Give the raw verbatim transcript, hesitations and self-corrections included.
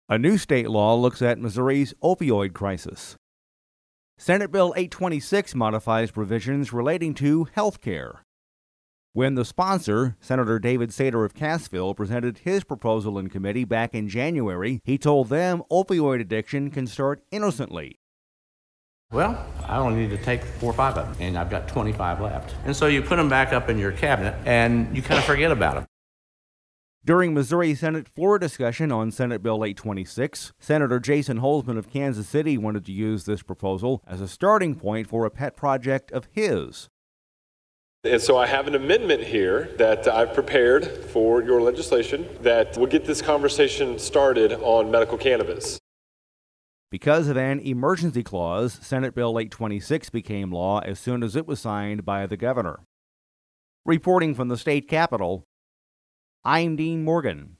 A new state law looks at Missouri's opioid crisis. Senate Bill eight twenty-six modifies provisions relating to health care. When the sponsor, Senator David Sater of Cassville, presented his proposal in committee back in January, he told them opioid addiction can start innocently. Well, I only need to take four or five of them, and I've got twenty-five left. And so you put them back up in your cabinet, and you kind of forget about them. During Missouri Senate floor discussion on Senate Bill eight twenty-six, Senator Jason Holzman of Kansas City wanted to use this proposal as a starting point for a pet project of his. And so I have an amendment here that I've prepared for your legislation that will get this conversation started on medical cannabis. Because of an emergency clause, Senate Bill eight twenty-six became law as soon as it was signed by the governor. Reporting from the state capitol, I'm Dean Morgan.